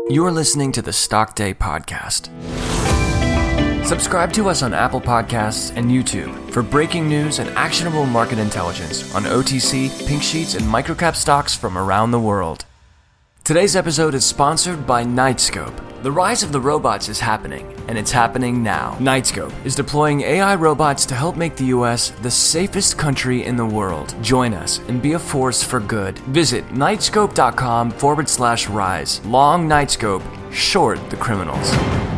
You're listening to the Stock Day Podcast. Subscribe to us on Apple Podcasts and YouTube for breaking news and actionable market intelligence on OTC, pink sheets, and microcap stocks from around the world. Today's episode is sponsored by Knightscope. The rise of the robots is happening, and it's happening now. Knightscope is deploying AI robots to help make the U.S. the safest country in the world. Join us and be a force for good. Visit knightscope.com/rise. Long Knightscope, short the criminals.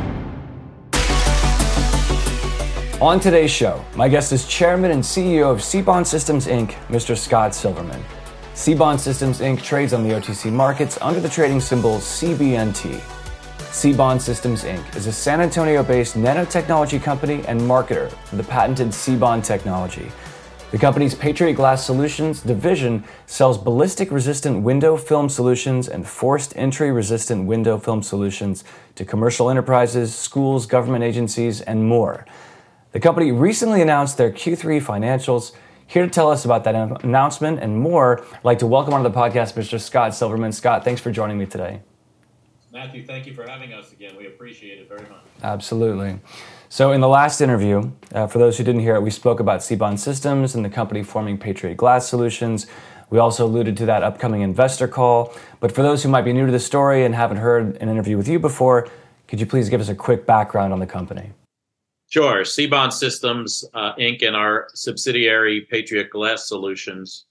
On today's show, my guest is Chairman and CEO of CBON Systems, Inc., Mr. Scott Silverman. CBON Systems, Inc. trades on the OTC markets under the trading symbol CBNT. CBON Systems, Inc. is a San Antonio-based nanotechnology company and marketer for the patented CBON technology. The company's Patriot Glass Solutions division sells ballistic-resistant window film solutions and forced entry-resistant window film solutions to commercial enterprises, schools, government agencies, and more. The company recently announced their Q3 financials. Here to tell us about that announcement and more, I'd like to welcome onto the podcast Mr. Scott Silverman. Scott, thanks for joining me today. Matthew, thank you for having us again. We appreciate it very much. Absolutely. So in the last interview, for those who didn't hear it, we spoke about CBON Systems and the company forming Patriot Glass Solutions. We also alluded to that upcoming investor call. But for those who might be new to the story and haven't heard an interview with you before, could you please give us a quick background on the company? Sure. CBON Systems, Inc. and our subsidiary Patriot Glass Solutions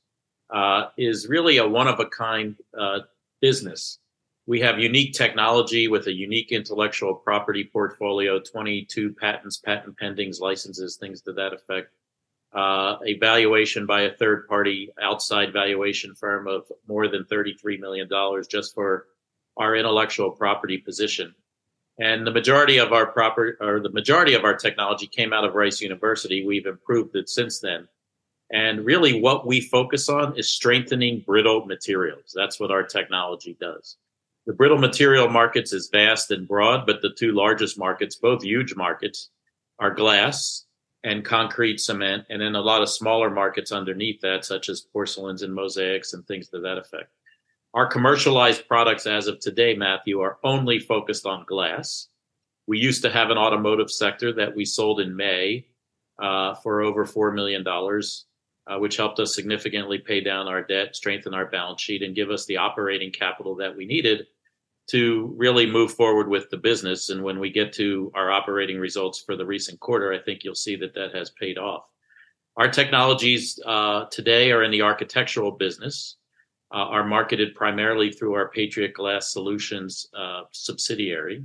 is really a one-of-a-kind business. We have unique technology with a unique intellectual property portfolio, 22 patents, patent pendings, licenses, things to that effect. A valuation by a third-party outside valuation firm of more than $33 million just for our intellectual property position. And the majority of our technology came out of Rice University. We've improved it since then. And really what we focus on is strengthening brittle materials. That's what our technology does. The brittle material markets is vast and broad, but the two largest markets, both huge markets, are glass and concrete cement, and then a lot of smaller markets underneath that, such as porcelains and mosaics and things to that effect. Our commercialized products as of today, Matthew, are only focused on glass. We used to have an automotive sector that we sold in May for over $4 million, which helped us significantly pay down our debt, strengthen our balance sheet, and give us the operating capital that we needed to really move forward with the business. And when we get to our operating results for the recent quarter, I think you'll see that that has paid off. Our technologies today are in the architectural business. Are marketed primarily through our Patriot Glass Solutions subsidiary.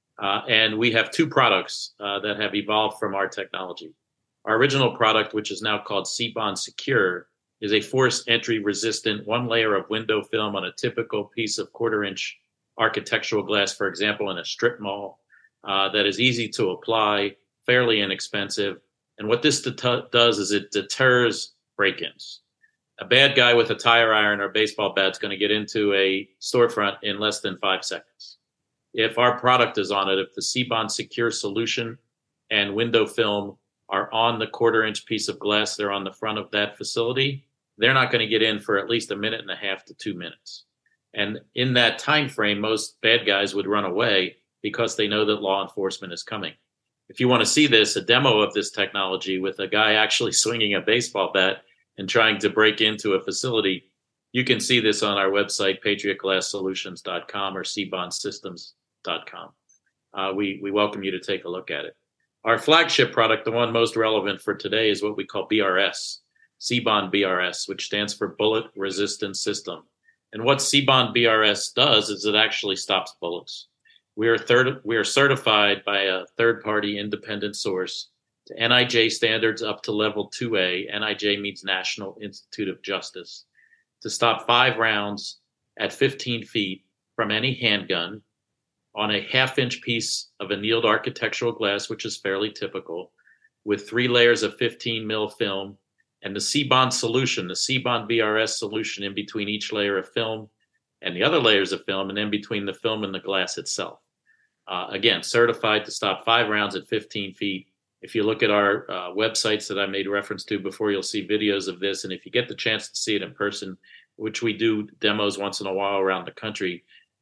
And we have two products that have evolved from our technology. Our original product, which is now called CBON Secure, is a forced entry resistant one layer of window film on a typical piece of 1/4-inch architectural glass, for example, in a strip mall, that is easy to apply, fairly inexpensive. And what this does is it deters break-ins. A bad guy with a tire iron or baseball bat is going to get into a storefront in less than 5 seconds. If our product is on it, if the CBON Secure solution and window film are on the 1/4-inch piece of glass, they're on the front of that facility, they're not going to get in for at least 1.5 minutes to 2 minutes. And in that time frame, most bad guys would run away because they know that law enforcement is coming. If you want to see this, a demo of this technology with a guy actually swinging a baseball bat and trying to break into a facility, you can see this on our website, patriotglasssolutions.com or cbonsystems.com. We welcome you to take a look at it. Our flagship product, the one most relevant for today, is what we call BRS, CBON BRS, which stands for Bullet Resistant System. And what CBON BRS does is it actually stops bullets. We are certified by a third-party independent source to NIJ standards up to level 2A. NIJ means National Institute of Justice, to stop 5 rounds at 15 feet from any handgun on a 1/2-inch piece of annealed architectural glass, which is fairly typical, with 3 layers of 15 mil film and the CBON solution, the CBON BRS solution in between each layer of film and the other layers of film, and then between the film and the glass itself. Again, certified to stop 5 rounds at 15 feet. If you look at our websites that I made reference to before, you'll see videos of this. And if you get the chance to see it in person, which we do demos once in a while around the country,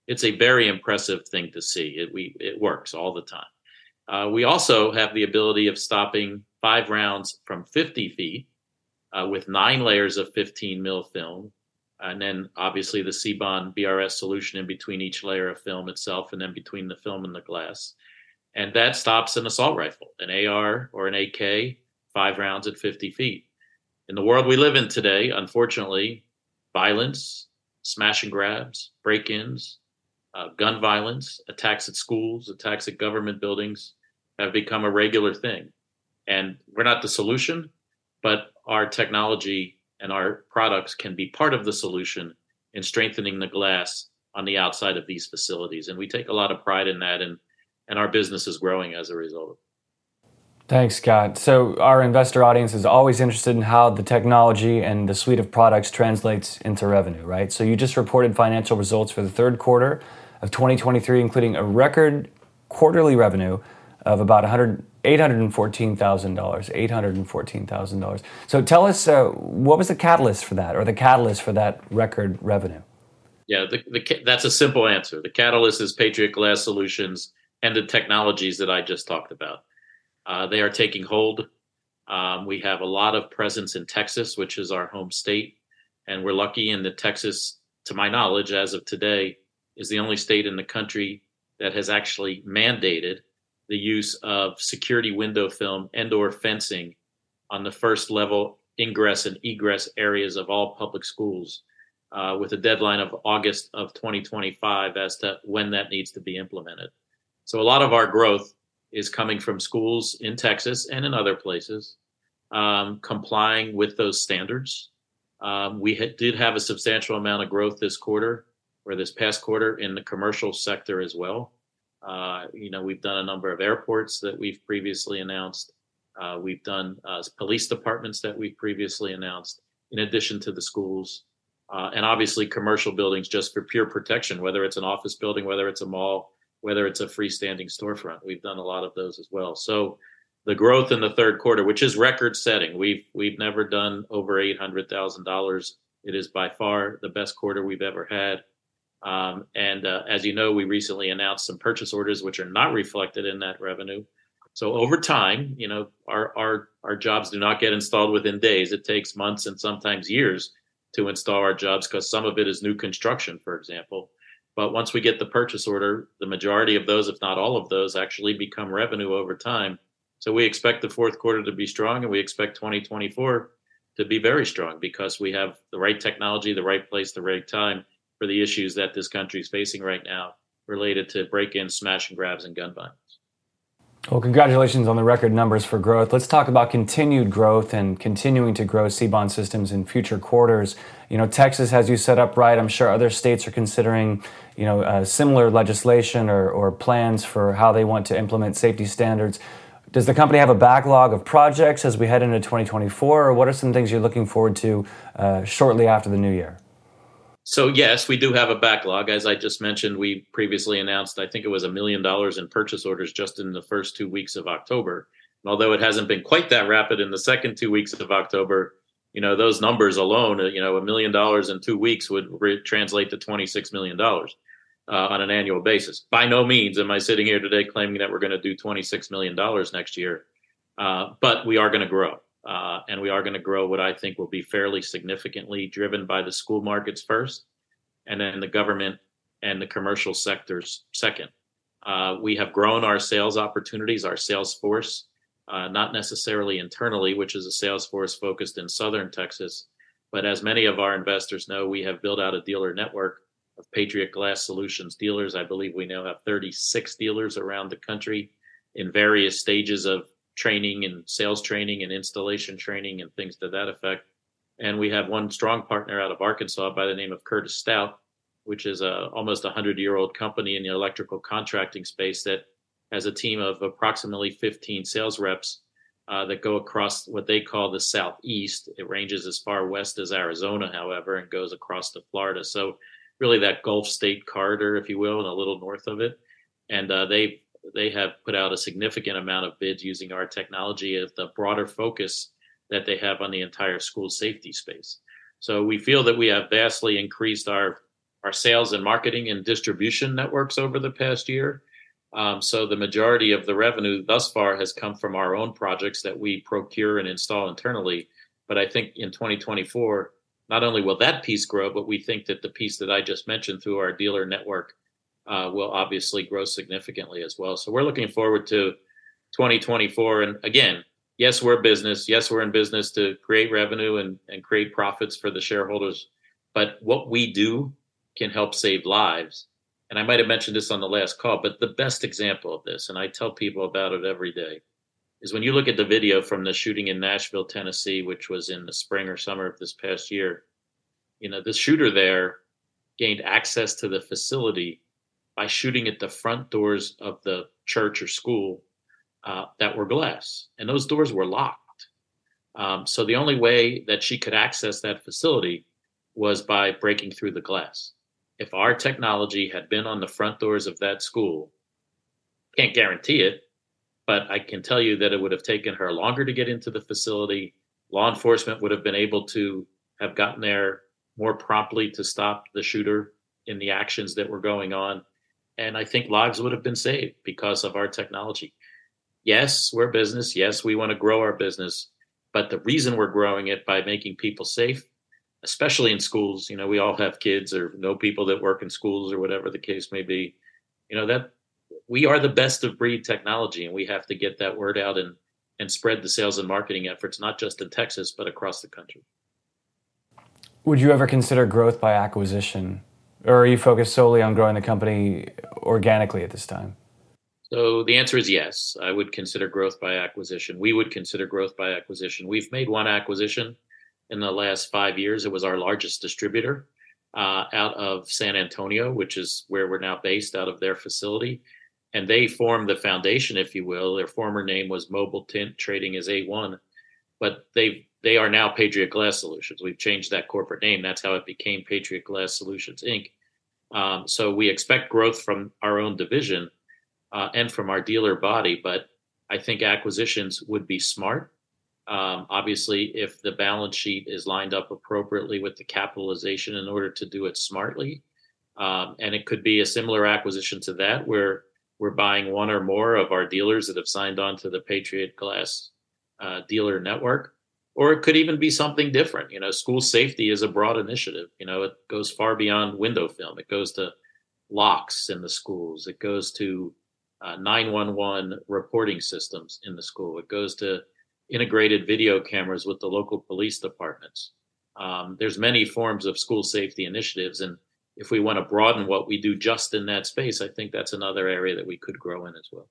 It's a very impressive thing to see. It works all the time. We also have the ability of stopping 5 rounds from 50 feet with 9 layers of 15 mil film. And then obviously the CBON BRS solution in between each layer of film itself, and then between the film and the glass. And that stops an assault rifle, an AR or an AK, 5 rounds at 50 feet. In the world we live in today, unfortunately, violence, smash and grabs, break-ins, gun violence, attacks at schools, attacks at government buildings have become a regular thing. And we're not the solution, but our technology and our products can be part of the solution in strengthening the glass on the outside of these facilities. And we take a lot of pride in that, and our business is growing as a result. Thanks, Scott. So our investor audience is always interested in how the technology and the suite of products translates into revenue, right? So you just reported financial results for the third quarter of 2023, including a record quarterly revenue of about $814,000. So tell us, what was the catalyst for that, or the catalyst for that record revenue? Yeah, that's a simple answer. The catalyst is Patriot Glass Solutions and the technologies that I just talked about. They are taking hold. We have a lot of presence in Texas, which is our home state. And we're lucky in that Texas, to my knowledge, as of today, is the only state in the country that has actually mandated the use of security window film and/or fencing on the first level ingress and egress areas of all public schools, with a deadline of August of 2025 as to when that needs to be implemented. So a lot of our growth is coming from schools in Texas and in other places, complying with those standards. We did have a substantial amount of growth this past quarter in the commercial sector as well. We've done a number of airports that we've previously announced. We've done police departments that we've previously announced, in addition to the schools. And obviously commercial buildings just for pure protection, whether it's an office building, whether it's a mall, whether it's a freestanding storefront. We've done a lot of those as well. So the growth in the third quarter, which is record setting, we've never done over $800,000. It is by far the best quarter we've ever had. As you know, we recently announced some purchase orders, which are not reflected in that revenue. So over time, our jobs do not get installed within days. It takes months and sometimes years to install our jobs, because some of it is new construction, for example. But once we get the purchase order, the majority of those, if not all of those, actually become revenue over time. So we expect the fourth quarter to be strong, and we expect 2024 to be very strong, because we have the right technology, the right place, the right time for the issues that this country is facing right now related to break-ins, smash and grabs, and gun violence. Well, congratulations on the record numbers for growth. Let's talk about continued growth and continuing to grow CBON Systems in future quarters. Texas has you set up right. I'm sure other states are considering, similar legislation or plans for how they want to implement safety standards. Does the company have a backlog of projects as we head into 2024, or what are some things you're looking forward to shortly after the new year? So yes, we do have a backlog. As I just mentioned, we previously announced, I think it was $1 million in purchase orders just in the first 2 weeks of October. And although it hasn't been quite that rapid in the second 2 weeks of October, those numbers alone, $1 million in 2 weeks would translate to $26 million on an annual basis. By no means am I sitting here today claiming that we're going to do $26 million next year, but we are going to grow. And we are going to grow what I think will be fairly significantly, driven by the school markets first, and then the government and the commercial sectors second. We have grown our sales opportunities, our sales force, not necessarily internally, which is a sales force focused in southern Texas. But as many of our investors know, we have built out a dealer network of Patriot Glass Solutions dealers. I believe we now have 36 dealers around the country in various stages of training and sales training and installation training and things to that effect. And we have one strong partner out of Arkansas by the name of Curtis Stout, which is almost 100-year-old company in the electrical contracting space that has a team of approximately 15 sales reps that go across what they call the Southeast. It ranges as far west as Arizona, however, and goes across to Florida. So really that Gulf State corridor, if you will, and a little north of it. And they have put out a significant amount of bids using our technology as the broader focus that they have on the entire school safety space. So we feel that we have vastly increased our our sales and marketing and distribution networks over the past year. So the majority of the revenue thus far has come from our own projects that we procure and install internally. But I think in 2024, not only will that piece grow, but we think that the piece that I just mentioned through our dealer network will obviously grow significantly as well. So we're looking forward to 2024. And again, yes, we're a business. Yes, we're in business to create revenue and create profits for the shareholders. But what we do can help save lives. And I might have mentioned this on the last call, but the best example of this, and I tell people about it every day, is when you look at the video from the shooting in Nashville, Tennessee, which was in the spring or summer of this past year. The shooter there gained access to the facility by shooting at the front doors of the church or school that were glass, and those doors were locked. So the only way that she could access that facility was by breaking through the glass. If our technology had been on the front doors of that school, can't guarantee it, but I can tell you that it would have taken her longer to get into the facility. Law enforcement would have been able to have gotten there more promptly to stop the shooter in the actions that were going on. And I think lives would have been saved because of our technology. Yes, we're a business. Yes, we want to grow our business. But the reason we're growing it by making people safe, especially in schools, we all have kids or know people that work in schools or whatever the case may be, that we are the best of breed technology, and we have to get that word out and spread the sales and marketing efforts, not just in Texas, but across the country. Would you ever consider growth by acquisition, or are you focused solely on growing the company organically at this time? So the answer is yes. I would consider growth by acquisition. We would consider growth by acquisition. We've made one acquisition in the last 5 years. It was our largest distributor out of San Antonio, which is where we're now based, out of their facility. And they formed the foundation, if you will. Their former name was Mobile Tint, trading as A1, but they are now Patriot Glass Solutions. We've changed that corporate name. That's how it became Patriot Glass Solutions, Inc. So we expect growth from our own division and from our dealer body, but I think acquisitions would be smart. Obviously, if the balance sheet is lined up appropriately with the capitalization in order to do it smartly, and it could be a similar acquisition to that, where we're buying one or more of our dealers that have signed on to the Patriot Glass dealer network, or it could even be something different. School safety is a broad initiative. It goes far beyond window film. It goes to locks in the schools. It goes to 911 reporting systems in the school. It goes to integrated video cameras with the local police departments. There's many forms of school safety initiatives, and if we want to broaden what we do just in that space, I think that's another area that we could grow in as well.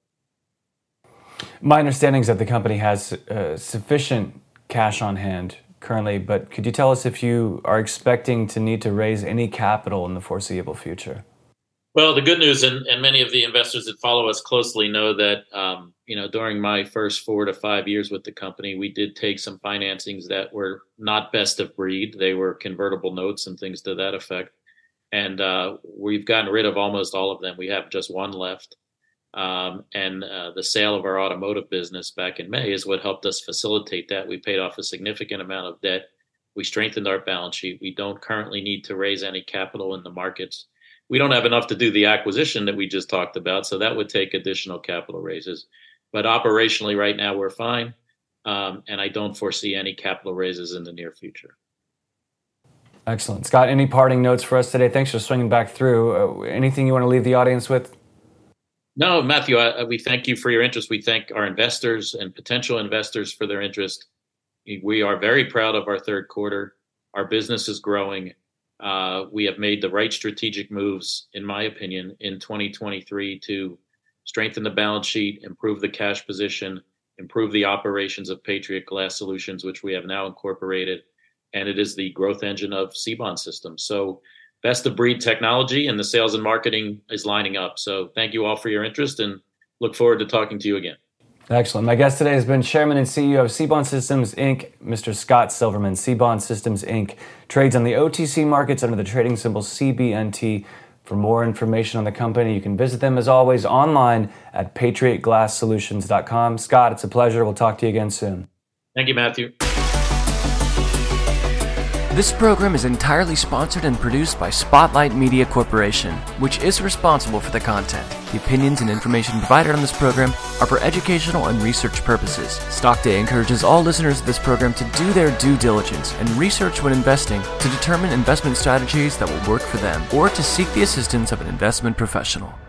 My understanding is that the company has sufficient cash on hand currently, but could you tell us if you are expecting to need to raise any capital in the foreseeable future? Well, the good news, and many of the investors that follow us closely know that, during my first 4 to 5 years with the company, we did take some financings that were not best of breed. They were convertible notes and things to that effect. And we've gotten rid of almost all of them. We have just one left. And the sale of our automotive business back in May is what helped us facilitate that. We paid off a significant amount of debt. We strengthened our balance sheet. We don't currently need to raise any capital in the markets. We don't have enough to do the acquisition that we just talked about, so that would take additional capital raises. But operationally right now we're fine, and I don't foresee any capital raises in the near future. Excellent. Scott, any parting notes for us today? Thanks for swinging back through. Anything you want to leave the audience with? No, Matthew, we thank you for your interest. We thank our investors and potential investors for their interest. We are very proud of our third quarter. Our business is growing. We have made the right strategic moves, in my opinion, in 2023 to strengthen the balance sheet, improve the cash position, improve the operations of Patriot Glass Solutions, which we have now incorporated, and it is the growth engine of Seabond Systems. So best of breed technology, and the sales and marketing is lining up. So thank you all for your interest, and look forward to talking to you again. Excellent. My guest today has been Chairman and CEO of Seabond Systems, Inc., Mr. Scott Silverman. Seabond Systems, Inc. trades on the OTC markets under the trading symbol CBNT. For more information on the company, you can visit them, as always, online at patriotglasssolutions.com. Scott, it's a pleasure. We'll talk to you again soon. Thank you, Matthew. This program is entirely sponsored and produced by Spotlight Media Corporation, which is responsible for the content. The opinions and information provided on this program are for educational and research purposes. Stock Day encourages all listeners of this program to do their due diligence and research when investing to determine investment strategies that will work for them, or to seek the assistance of an investment professional.